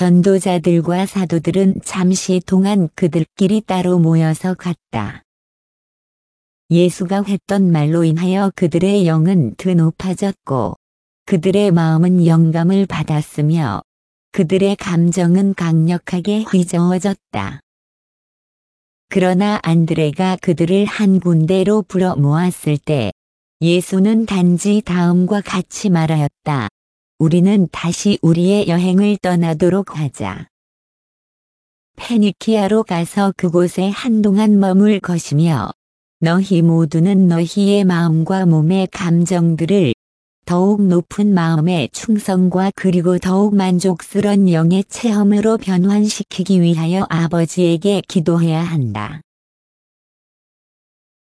전도자들과 사도들은 잠시 동안 그들끼리 따로 모여서 갔다. 예수가 했던 말로 인하여 그들의 영은 더 높아졌고 그들의 마음은 영감을 받았으며 그들의 감정은 강력하게 휘저어졌다. 그러나 안드레가 그들을 한 군데로 불어 모았을 때 예수는 단지 다음과 같이 말하였다. 우리는 다시 우리의 여행을 떠나도록 하자. 페니키아로 가서 그곳에 한동안 머물 것이며 너희 모두는 너희의 마음과 몸의 감정들을 더욱 높은 마음의 충성과 그리고 더욱 만족스러운 영의 체험으로 변환시키기 위하여 아버지에게 기도해야 한다.